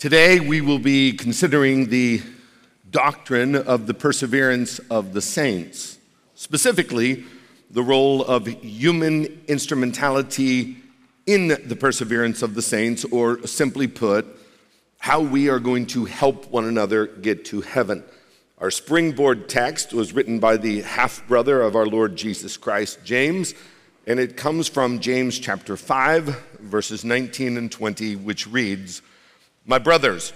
Today we will be considering the doctrine of the perseverance of the saints, specifically the role of human instrumentality in the perseverance of the saints, or simply put, how we are going to help one another get to heaven. Our springboard text was written by the half-brother of our Lord Jesus Christ, James, and it comes from James chapter 5, verses 19 and 20, which reads, "My brothers,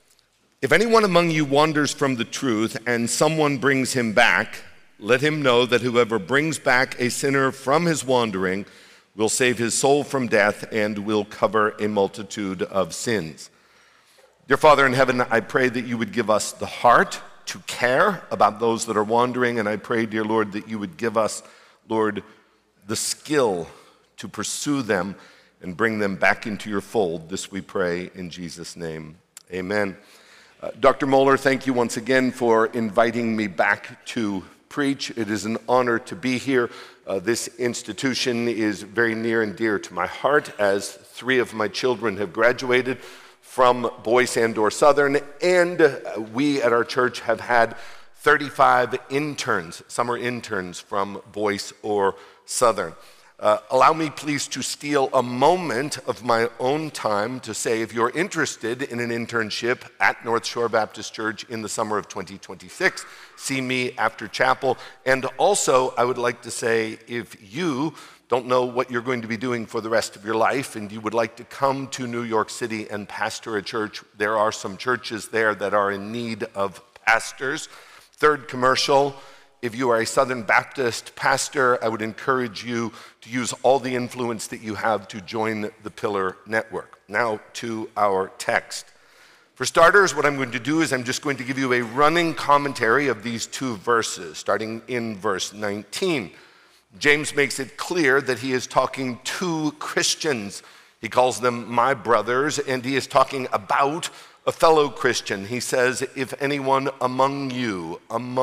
if anyone among you wanders from the truth and someone brings him back, let him know that whoever brings back a sinner from his wandering will save his soul from death and will cover a multitude of sins." Dear Father in heaven, I pray that you would give us the heart to care about those that are wandering, and I pray, dear Lord, that you would give us, Lord, the skill to pursue them and bring them back into your fold. This we pray in Jesus' name. Amen. Dr. Moeller, thank you once again for inviting me back to preach. It is an honor to be here. This institution is very near and dear to my heart, as 3 of my children have graduated from Boyce and/or Southern, and we at our church have had 35 interns, summer interns from Boyce or Southern. Allow me please to steal a moment of my own time to say, if you're interested in an internship at North Shore Baptist Church in the summer of 2026, see me after chapel. And also, I would like to say, if you don't know what you're going to be doing for the rest of your life and you would like to come to New York City and pastor a church, there are some churches there that are in need of pastors. Third commercial. If you are a Southern Baptist pastor, I would encourage you to use all the influence that you have to join the Pillar Network. Now to our text. For starters, what I'm going to do is I'm just going to give you a running commentary of these 2 verses, starting in verse 19. James makes it clear that he is talking to Christians. He calls them my brothers, and he is talking about a fellow Christian. He says, if anyone among you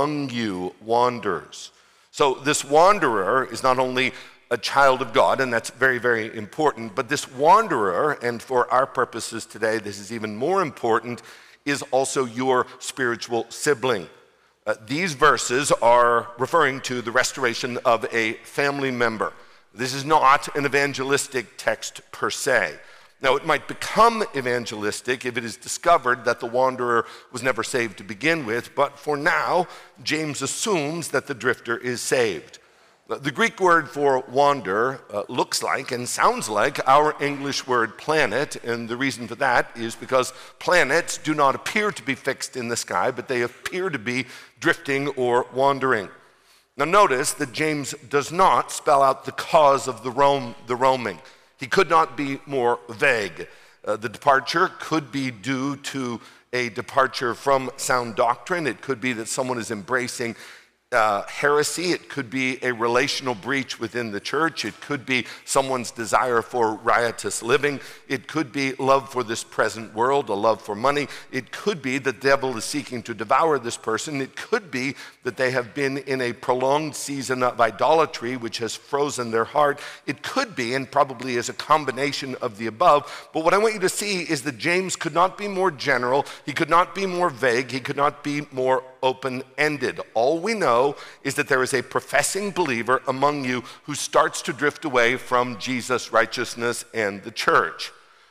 wanders. So this wanderer is not only a child of God, and that's very, very important, but this wanderer, and for our purposes today, this is even more important, is also your spiritual sibling. These verses are referring to the restoration of a family member. This is not an evangelistic text per se. Now, it might become evangelistic if it is discovered that the wanderer was never saved to begin with, but for now, James assumes that the drifter is saved. The Greek word for wander looks like and sounds like our English word planet, and the reason for that is because planets do not appear to be fixed in the sky, but they appear to be drifting or wandering. Now, notice that James does not spell out the cause of the roaming. He could not be more vague. The departure could be due to a departure from sound doctrine. It could be that someone is embracing heresy. It could be a relational breach within the church. It could be someone's desire for riotous living. It could be love for this present world, a love for money. It could be the devil is seeking to devour this person. It could be that they have been in a prolonged season of idolatry which has frozen their heart. It could be, and probably is a combination of the above, but what I want you to see is that James could not be more general. He could not be more vague. He could not be more open-ended. All we know is that there is a professing believer among you who starts to drift away from Jesus' righteousness and the church.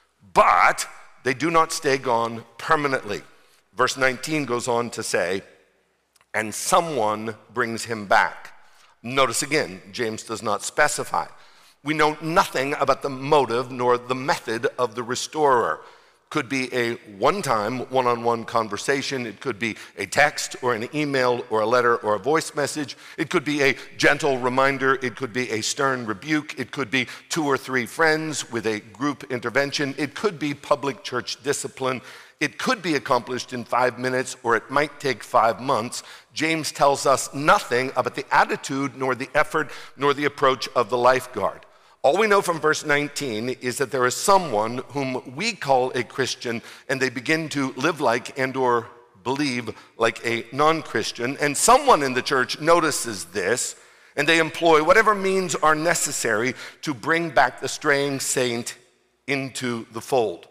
But they do not stay gone permanently. Verse 19 goes on to say, and someone brings him back. Notice again, James does not specify. We know nothing about the motive nor the method of the restorer. Could be a one-time, one-on-one conversation. It could be a text or an email or a letter or a voice message. It could be a gentle reminder. It could be a stern rebuke. It could be 2 or 3 friends with a group intervention. It could be public church discipline. It could be accomplished in 5 minutes, or it might take 5 months. James tells us nothing about the attitude, nor the effort, nor the approach of the lifeguard. All we know from verse 19 is that there is someone whom we call a Christian, and they begin to live like and/or believe like a non-Christian, and someone in the church notices this, and they employ whatever means are necessary to bring back the straying saint into the fold.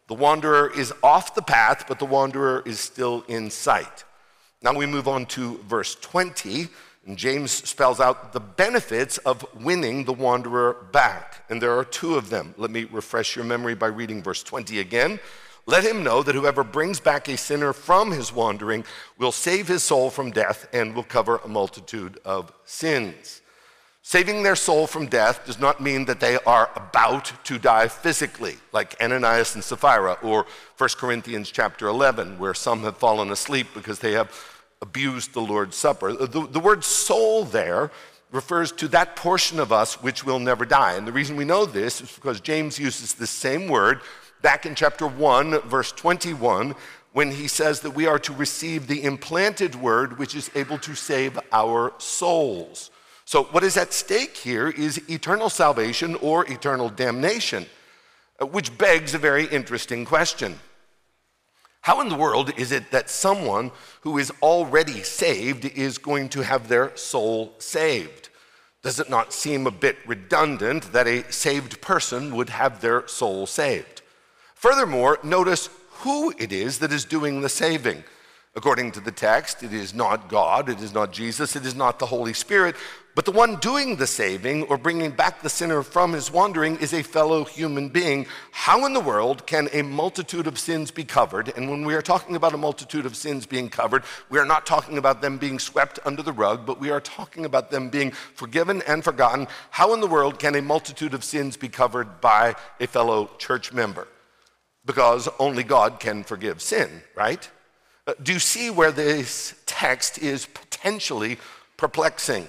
The wanderer is off the path, but the wanderer is still in sight. Now we move on to verse 20, and James spells out the benefits of winning the wanderer back. And there are two of them. Let me refresh your memory by reading verse 20 again. Let him know that whoever brings back a sinner from his wandering will save his soul from death and will cover a multitude of sins. Saving their soul from death does not mean that they are about to die physically, like Ananias and Sapphira, or 1 Corinthians chapter 11, where some have fallen asleep because they have abused the Lord's Supper. The word soul there refers to that portion of us which will never die. And the reason we know this is because James uses the same word back in chapter 1, verse 21, when he says that we are to receive the implanted word which is able to save our souls. So what is at stake here is eternal salvation or eternal damnation, which begs a very interesting question. How in the world is it that someone who is already saved is going to have their soul saved? Does it not seem a bit redundant that a saved person would have their soul saved? Furthermore, notice who it is that is doing the saving. According to the text, it is not God, it is not Jesus, it is not the Holy Spirit, but the one doing the saving or bringing back the sinner from his wandering is a fellow human being. How in the world can a multitude of sins be covered? And when we are talking about a multitude of sins being covered, we are not talking about them being swept under the rug, but we are talking about them being forgiven and forgotten. How in the world can a multitude of sins be covered by a fellow church member? Because only God can forgive sin, right? Do you see where this text is potentially perplexing?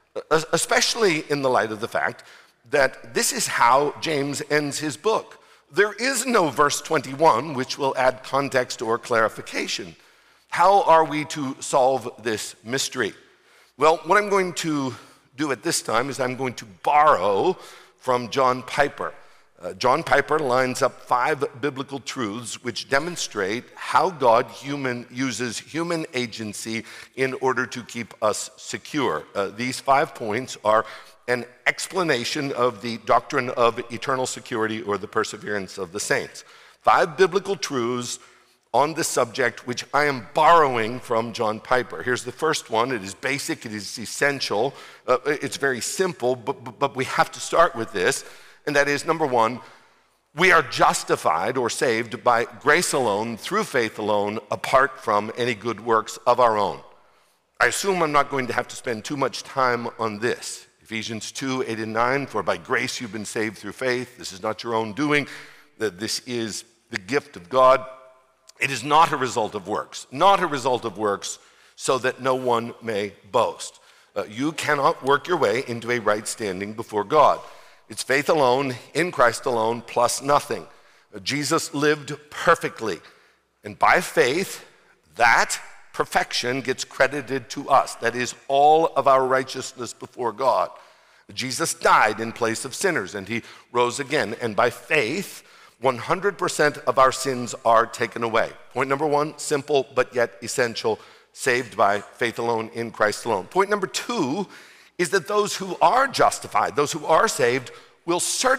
Especially in the light of the fact that this is how James ends his book. There is no verse 21 which will add context or clarification. How are we to solve this mystery? Well, what I'm going to do at this time is I'm going to borrow from John Piper. John Piper lines up 5 biblical truths which demonstrate how God uses human agency in order to keep us secure. These 5 points are an explanation of the doctrine of eternal security or the perseverance of the saints. 5 biblical truths on this subject which I am borrowing from John Piper. Here's the first one. It is basic, it is essential, it's very simple, but we have to start with this. And that is, number 1, we are justified or saved by grace alone, through faith alone, apart from any good works of our own. I assume I'm not going to have to spend too much time on this. Ephesians 2, 8 and 9, for by grace you've been saved through faith. This is not your own doing, that this is the gift of God. It is not a result of works, not a result of works, so that no one may boast. You cannot work your way into a right standing before God. It's faith alone, in Christ alone, plus nothing. Jesus lived perfectly. And by faith, that perfection gets credited to us. That is all of our righteousness before God. Jesus died in place of sinners, and he rose again. And by faith, 100% of our sins are taken away. Point number 1, simple but yet essential, saved by faith alone, in Christ alone. Point number 2 is that those who are justified, those who are saved, will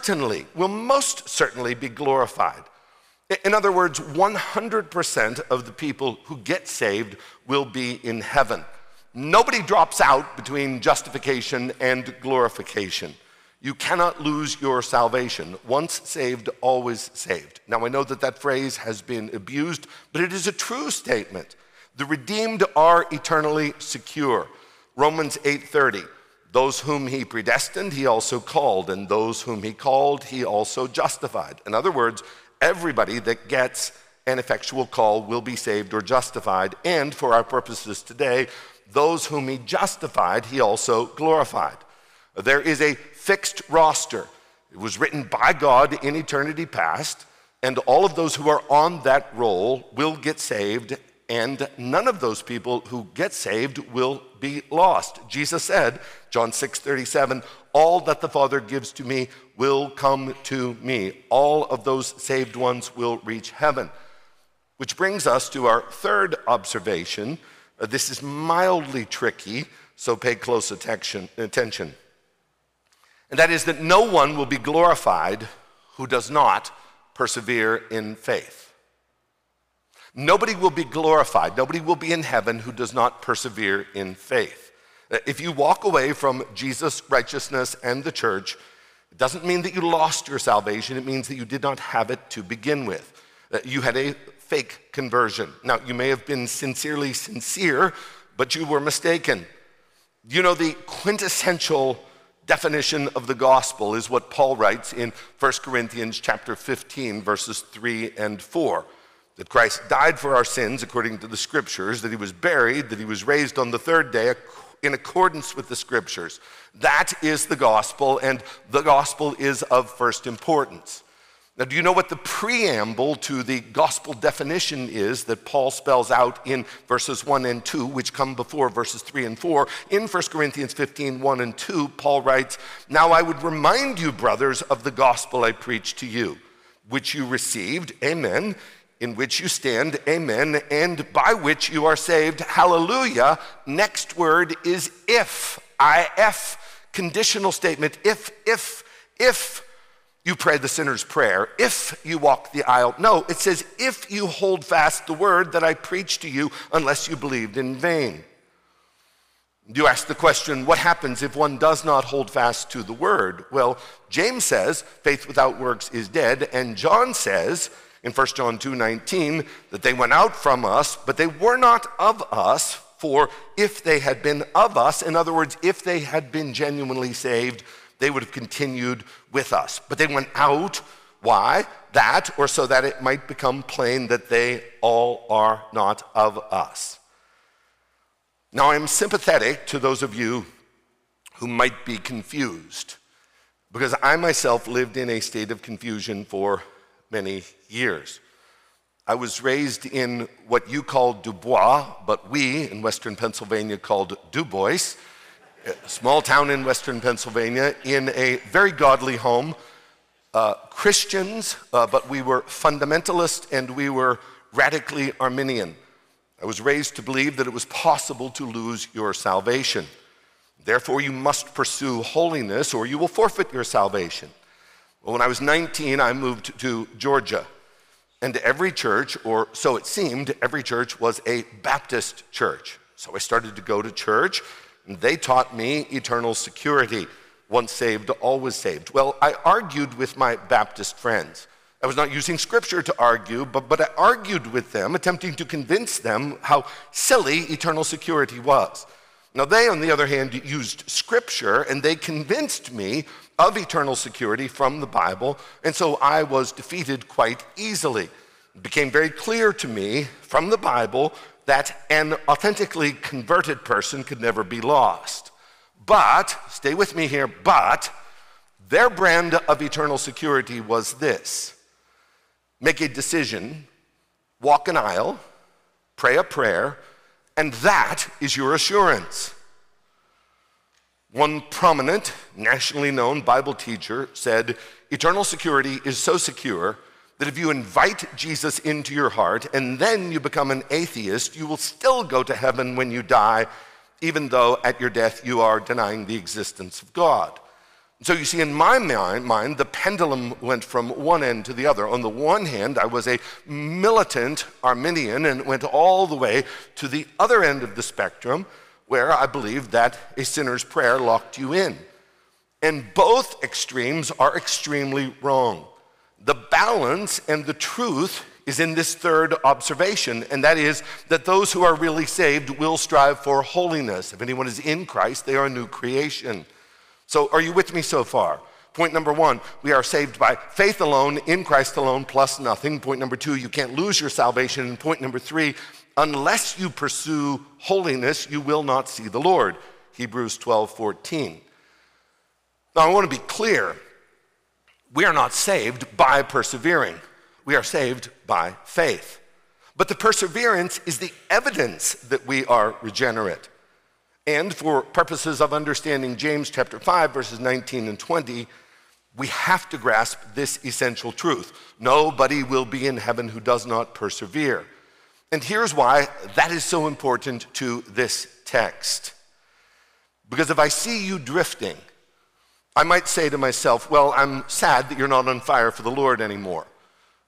most certainly be glorified. In other words, 100% of the people who get saved will be in heaven. Nobody drops out between justification and glorification. You cannot lose your salvation. Once saved, always saved. Now, I know that phrase has been abused, but it is a true statement. The redeemed are eternally secure. Romans 8:30. Those whom he predestined, he also called, and those whom he called, he also justified. In other words, everybody that gets an effectual call will be saved or justified, and for our purposes today, those whom he justified, he also glorified. There is a fixed roster. It was written by God in eternity past, and all of those who are on that roll will get saved, and none of those people who get saved will be lost. Jesus said, John 6:37, all that the Father gives to me will come to me. All of those saved ones will reach heaven. Which brings us to our third observation. This is mildly tricky, so pay close attention. And that is that no one will be glorified who does not persevere in faith. Nobody will be glorified, nobody will be in heaven who does not persevere in faith. If you walk away from Jesus' righteousness and the church, it doesn't mean that you lost your salvation, it means that you did not have it to begin with. You had a fake conversion. Now, you may have been sincerely sincere, but you were mistaken. You know, the quintessential definition of the gospel is what Paul writes in 1 Corinthians chapter 15, verses 3 and 4. That Christ died for our sins according to the scriptures, that he was buried, that he was raised on the third day in accordance with the scriptures. That is the gospel, and the gospel is of first importance. Now, do you know what the preamble to the gospel definition is that Paul spells out in verses 1 and 2, which come before verses 3 and 4? In 1 Corinthians 15, 1 and 2, Paul writes, "Now I would remind you, brothers, of the gospel I preached to you, which you received, amen, in which you stand, amen, and by which you are saved, hallelujah." Next word is if, I-F, conditional statement, if you pray the sinner's prayer, if you walk the aisle. No, it says, if you hold fast the word that I preached to you, unless you believed in vain. You ask the question, what happens if one does not hold fast to the word? Well, James says, faith without works is dead, and John says, in 1 John 2:19, that they went out from us, but they were not of us, for if they had been of us, in other words, if they had been genuinely saved, they would have continued with us. But they went out. Why? That, or so that it might become plain that they all are not of us. Now, I am sympathetic to those of you who might be confused, because I myself lived in a state of confusion for many years. I was raised in what you call Dubois, but we in Western Pennsylvania called Dubois, a small town in Western Pennsylvania, in a very godly home. Christians, but we were fundamentalist and we were radically Arminian. I was raised to believe that it was possible to lose your salvation. Therefore, you must pursue holiness or you will forfeit your salvation. Well, when I was 19, I moved to Georgia. And every church, or so it seemed, every church was a Baptist church. So I started to go to church, and they taught me eternal security. Once saved, always saved. Well, I argued with my Baptist friends. I was not using scripture to argue, but I argued with them, attempting to convince them how silly eternal security was. Now, they, on the other hand, used scripture, and they convinced me of eternal security from the Bible, and so I was defeated quite easily. It became very clear to me from the Bible that an authentically converted person could never be lost. But, stay with me here, but their brand of eternal security was this: make a decision, walk an aisle, pray a prayer, and that is your assurance. One prominent, nationally known Bible teacher said, eternal security is so secure that if you invite Jesus into your heart and then you become an atheist, you will still go to heaven when you die, even though at your death you are denying the existence of God. So you see, in my mind, the pendulum went from one end to the other. On the one hand, I was a militant Arminian and went all the way to the other end of the spectrum, where I believed that a sinner's prayer locked you in. And both extremes are extremely wrong. The balance and the truth is in this third observation, and that is that those who are really saved will strive for holiness. If anyone is in Christ, they are a new creation. So are you with me so far? Point number one, we are saved by faith alone, in Christ alone, plus nothing. Point number two, you can't lose your salvation. And point number three, unless you pursue holiness, you will not see the Lord. Hebrews 12:14. Now, I want to be clear. We are not saved by persevering. We are saved by faith. But the perseverance is the evidence that we are regenerate. And for purposes of understanding James chapter 5, verses 19 and 20, we have to grasp this essential truth. Nobody will be in heaven who does not persevere. And here's why that is so important to this text. Because if I see you drifting, I might say to myself, well, I'm sad that you're not on fire for the Lord anymore.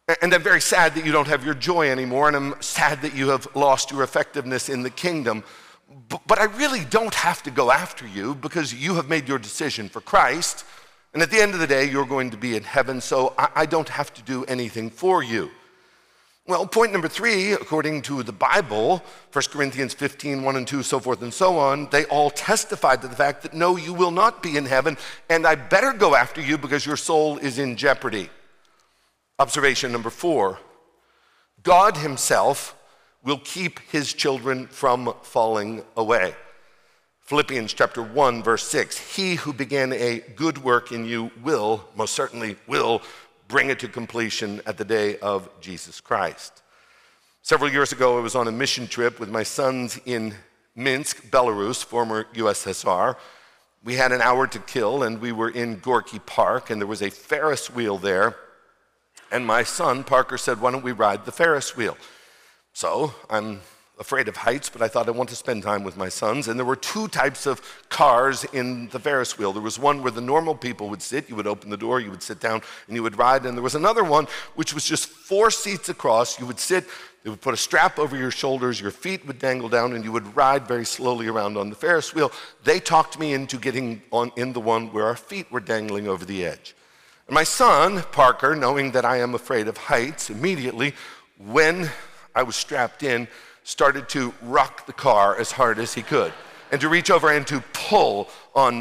And I'm very sad that you don't have your joy anymore, and I'm sad that you have lost your effectiveness in the kingdom. But I really don't have to go after you because you have made your decision for Christ. And at the end of the day, you're going to be in heaven, so I don't have to do anything for you. Well, point number 3, according to the Bible, 1 Corinthians 15, 1 and 2, so forth and so on, they all testified to the fact that no, you will not be in heaven, and I better go after you because your soul is in jeopardy. Observation number 4, God himself will keep his children from falling away. Philippians chapter 1, verse 6, he who began a good work in you will, most certainly will, bring it to completion at the day of Jesus Christ. Several years ago, I was on a mission trip with my sons in Minsk, Belarus, former USSR. We had an hour to kill, and we were in Gorky Park, and there was a Ferris wheel there. And my son, Parker, said, why don't we ride the Ferris wheel? So I'm afraid of heights, but I thought I want to spend time with my sons. And there were 2 types of cars in the Ferris wheel. There was one where the normal people would sit. You would open the door, you would sit down, and you would ride. And there was another one which was just 4 seats across. You would sit, they would put a strap over your shoulders, your feet would dangle down, and you would ride very slowly around on the Ferris wheel. They talked me into getting on in the one where our feet were dangling over the edge. And my son, Parker, knowing that I am afraid of heights, immediately, when I was strapped in, started to rock the car as hard as he could and to reach over and to pull on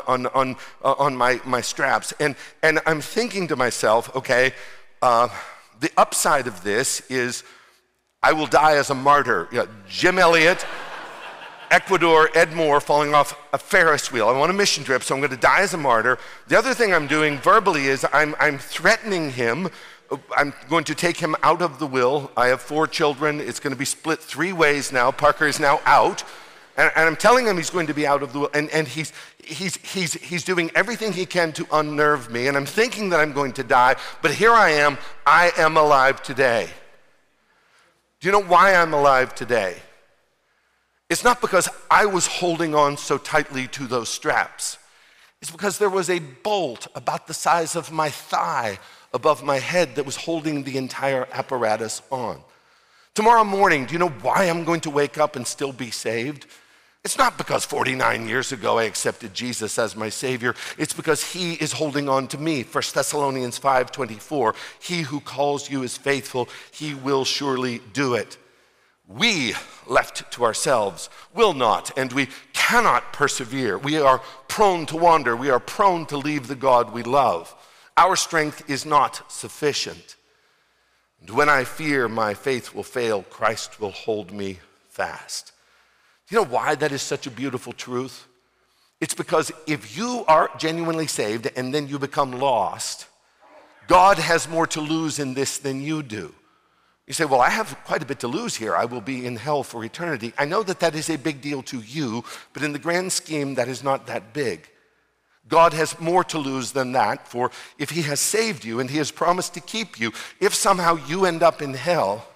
my straps. And I'm thinking to myself, okay, the upside of this is I will die as a martyr. You know, Jim Elliot, Ecuador, Ed Moore falling off a Ferris wheel. I'm on a mission trip, so I'm going to die as a martyr. The other thing I'm doing verbally is I'm threatening him. I'm going to take him out of the will. I have 4 children. It's going to be split 3 ways now. Parker is now out. And I'm telling him he's going to be out of the will. And he's doing everything he can to unnerve me. And I'm thinking that I'm going to die. But here I am alive today. Do you know why I'm alive today? It's not because I was holding on so tightly to those straps. It's because there was a bolt about the size of my thigh above my head that was holding the entire apparatus on. Tomorrow morning, do you know why I'm going to wake up and still be saved? It's not because 49 years ago I accepted Jesus as my Savior. It's because he is holding on to me. 1 Thessalonians 5:24, he who calls you is faithful, he will surely do it. We, left to ourselves, will not and we cannot persevere. We are prone to wander. We are prone to leave the God we love. Our strength is not sufficient. And when I fear my faith will fail, Christ will hold me fast. Do you know why that is such a beautiful truth? It's because if you are genuinely saved and then you become lost, God has more to lose in this than you do. You say, well, I have quite a bit to lose here. I will be in hell for eternity. I know that that is a big deal to you, but in the grand scheme, that is not that big. God has more to lose than that, for if he has saved you and he has promised to keep you, if somehow you end up in hell,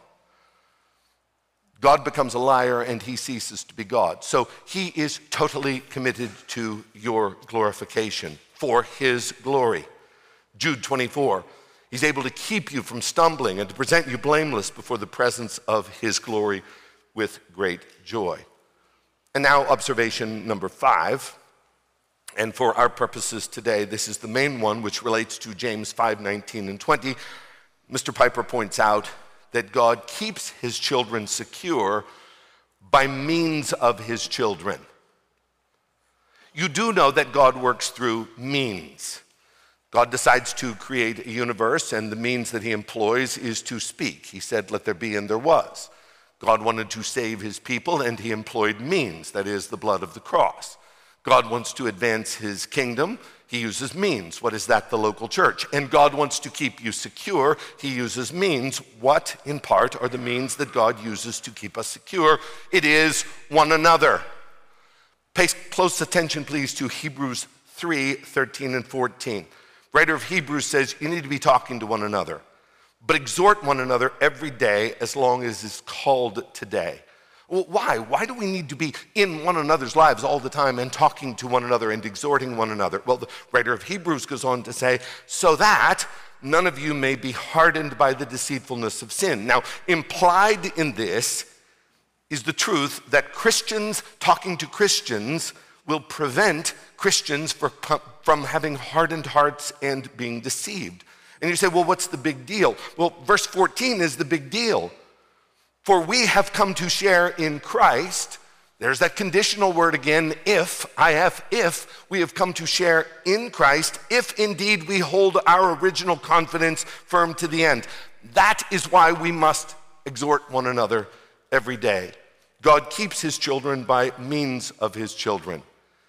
God becomes a liar and he ceases to be God. So he is totally committed to your glorification for his glory. Jude 24, he's able to keep you from stumbling and to present you blameless before the presence of his glory with great joy. And now observation number 5. And for our purposes today, this is the main one, which relates to James 5:19 and 20. Mr. Piper points out that God keeps his children secure by means of his children. You do know that God works through means. God decides to create a universe, and the means that he employs is to speak. He said, let there be, and there was. God wanted to save his people, and he employed means, that is, the blood of the cross. God wants to advance his kingdom. He uses means. What is that? The local church. And God wants to keep you secure. He uses means. What, in part, are the means that God uses to keep us secure? It is one another. Pay close attention, please, to Hebrews 3:13 and 14. Writer of Hebrews says you need to be talking to one another, but exhort one another every day as long as it's called today. Well, why? Why do we need to be in one another's lives all the time and talking to one another and exhorting one another? Well, the writer of Hebrews goes on to say, so that none of you may be hardened by the deceitfulness of sin. Now, implied in this is the truth that Christians talking to Christians will prevent Christians from having hardened hearts and being deceived. And you say, well, what's the big deal? Well, verse 14 is the big deal. For we have come to share in Christ. There's that conditional word again, if we have come to share in Christ, if indeed we hold our original confidence firm to the end. That is why we must exhort one another every day. God keeps his children by means of his children.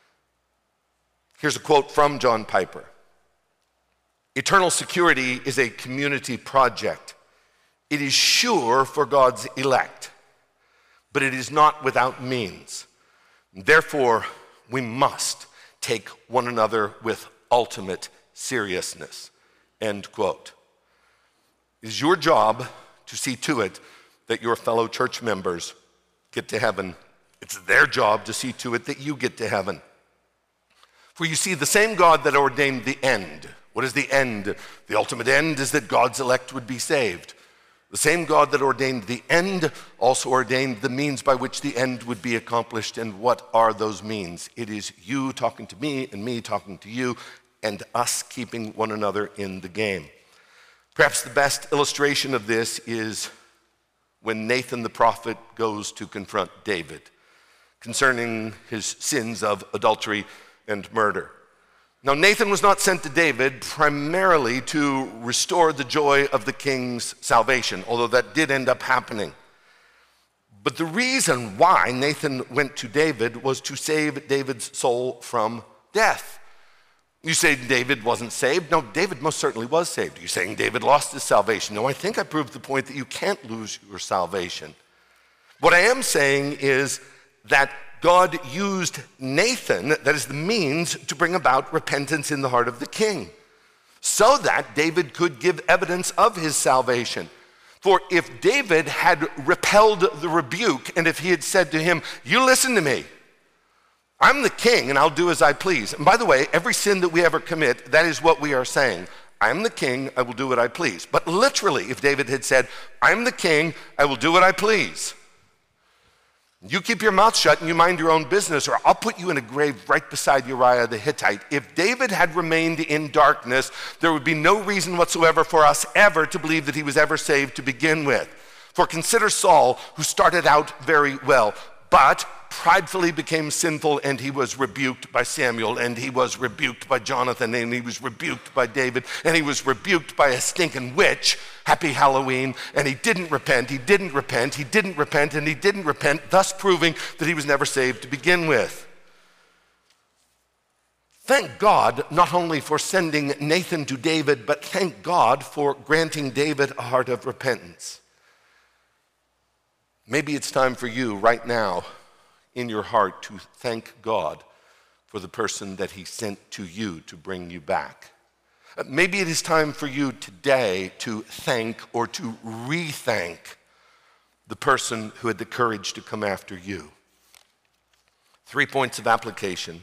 Here's a quote from John Piper. Eternal security is a community project. It is sure for God's elect, but it is not without means. Therefore, we must take one another with ultimate seriousness. End quote. It is your job to see to it that your fellow church members get to heaven. It's their job to see to it that you get to heaven. For you see, the same God that ordained the end. What is the end? The ultimate end is that God's elect would be saved. The same God that ordained the end also ordained the means by which the end would be accomplished. And what are those means? It is you talking to me and me talking to you and us keeping one another in the game. Perhaps the best illustration of this is when Nathan the prophet goes to confront David concerning his sins of adultery and murder. Now, Nathan was not sent to David primarily to restore the joy of the king's salvation, although that did end up happening. But the reason why Nathan went to David was to save David's soul from death. You say David wasn't saved? No, David most certainly was saved. Are you saying David lost his salvation? No, I think I proved the point that you can't lose your salvation. What I am saying is that God used Nathan, that is the means, to bring about repentance in the heart of the king, so that David could give evidence of his salvation. For if David had repelled the rebuke, and if he had said to him, you listen to me, I'm the king and I'll do as I please. And by the way, every sin that we ever commit, that is what we are saying. I am the king, I will do what I please. But literally, if David had said, I'm the king, I will do what I please. You keep your mouth shut and you mind your own business, or I'll put you in a grave right beside Uriah the Hittite. If David had remained in darkness, there would be no reason whatsoever for us ever to believe that he was ever saved to begin with. For consider Saul, who started out very well, but pridefully became sinful, and he was rebuked by Samuel, and he was rebuked by Jonathan, and he was rebuked by David, and he was rebuked by a stinking witch. Happy Halloween. And he didn't repent, he didn't repent, he didn't repent, and he didn't repent, thus proving that he was never saved to begin with. Thank God not only for sending Nathan to David, but thank God for granting David a heart of repentance. Maybe it's time for you right now in your heart to thank God for the person that he sent to you to bring you back. Maybe it is time for you today to thank or to re-thank the person who had the courage to come after you. 3 points of application.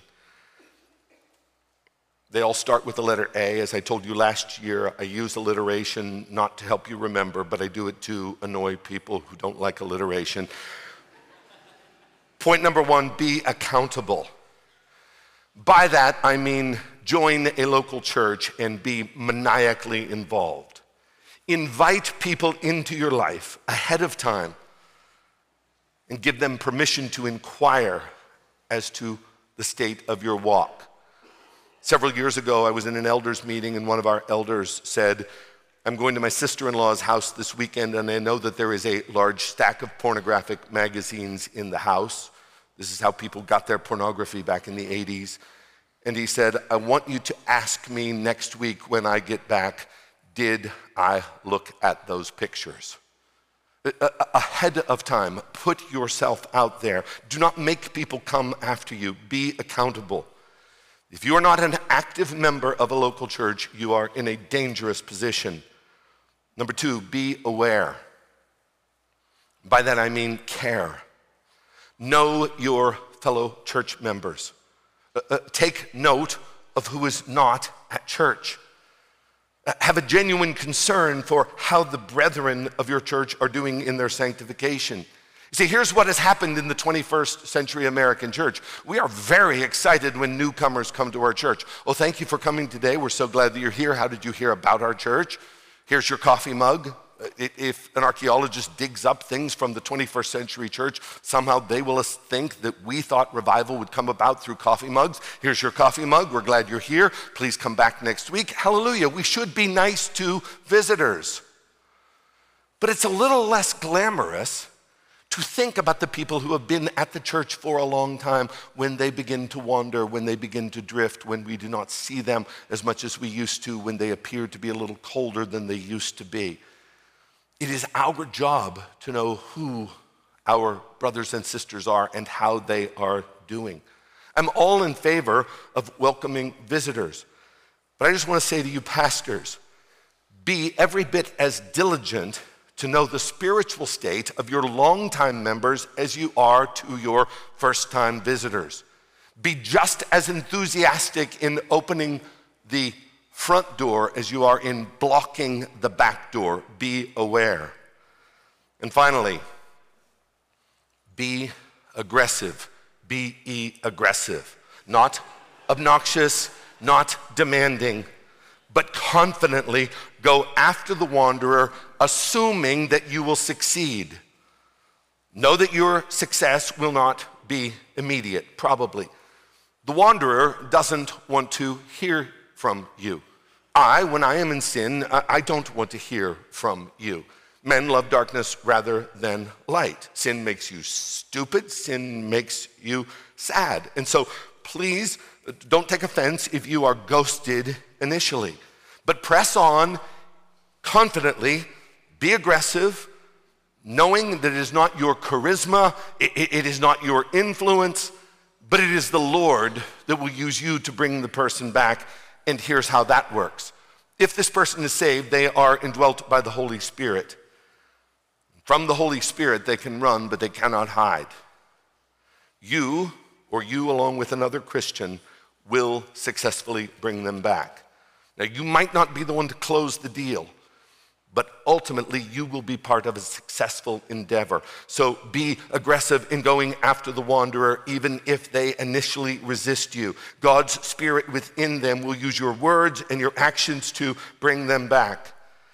They all start with the letter A. As I told you last year, I use alliteration not to help you remember, but I do it to annoy people who don't like alliteration. Point number 1, be accountable. By that, I mean join a local church and be maniacally involved. Invite people into your life ahead of time and give them permission to inquire as to the state of your walk. Several years ago, I was in an elders meeting, and one of our elders said, I'm going to my sister-in-law's house this weekend, and I know that there is a large stack of pornographic magazines in the house. This is how people got their pornography back in the 80s. And he said, I want you to ask me next week when I get back, did I look at those pictures? Ahead of time, put yourself out there. Do not make people come after you. Be accountable. If you are not an active member of a local church, you are in a dangerous position. Number 2, be aware. By that I mean care. Know your fellow church members. Take note of who is not at church. Have a genuine concern for how the brethren of your church are doing in their sanctification. You see, here's what has happened in the 21st century American church. We are very excited when newcomers come to our church. Oh, thank you for coming today. We're so glad that you're here. How did you hear about our church? Here's your coffee mug. If an archaeologist digs up things from the 21st century church, somehow they will think that we thought revival would come about through coffee mugs. Here's your coffee mug. We're glad you're here. Please come back next week. Hallelujah. We should be nice to visitors. But it's a little less glamorous to think about the people who have been at the church for a long time when they begin to wander, when they begin to drift, when we do not see them as much as we used to, when they appear to be a little colder than they used to be. It is our job to know who our brothers and sisters are and how they are doing. I'm all in favor of welcoming visitors. But I just want to say to you pastors, be every bit as diligent to know the spiritual state of your longtime members as you are to your first-time visitors. Be just as enthusiastic in opening the front door as you are in blocking the back door. Be aware. And finally, be aggressive. Be aggressive. Not obnoxious, not demanding, but confidently go after the wanderer, assuming that you will succeed. Know that your success will not be immediate, probably. The wanderer doesn't want to hear from you. When I am in sin, I don't want to hear from you. Men love darkness rather than light. Sin makes you stupid. Sin makes you sad. And so please don't take offense if you are ghosted initially. But press on confidently, be aggressive, knowing that it is not your charisma, it is not your influence, but it is the Lord that will use you to bring the person back. And here's how that works. If this person is saved, they are indwelt by the Holy Spirit. From the Holy Spirit, they can run, but they cannot hide. You, or you along with another Christian, will successfully bring them back. Now, you might not be the one to close the deal, but ultimately you will be part of a successful endeavor. So be aggressive in going after the wanderer, even if they initially resist you. God's Spirit within them will use your words and your actions to bring them back.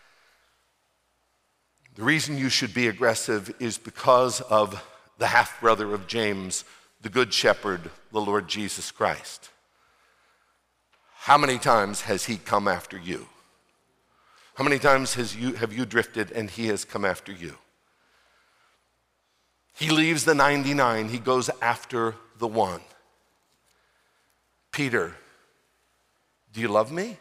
The reason you should be aggressive is because of the half-brother of James, the Good Shepherd, the Lord Jesus Christ. How many times has he come after you? How many times have you drifted and he has come after you? He leaves the 99, he goes after the one. Peter, do you love me?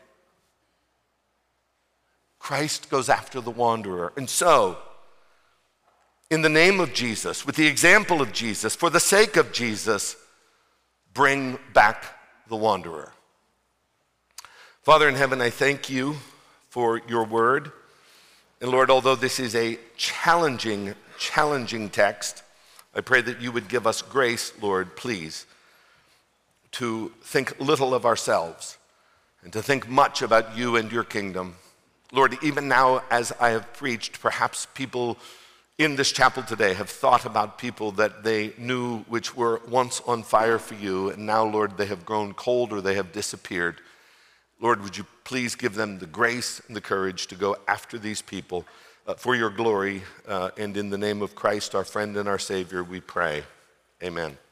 Christ goes after the wanderer. And so, in the name of Jesus, with the example of Jesus, for the sake of Jesus, bring back the wanderer. Father in heaven, I thank you for your word. And Lord, although this is a challenging text, I pray that you would give us grace, Lord, please, to think little of ourselves and to think much about you and your kingdom. Lord, even now as I have preached, perhaps people in this chapel today have thought about people that they knew which were once on fire for you, and now, Lord, they have grown cold or they have disappeared. Lord, would you please give them the grace and the courage to go after these people for your glory, and in the name of Christ, our friend and our Savior, we pray. Amen.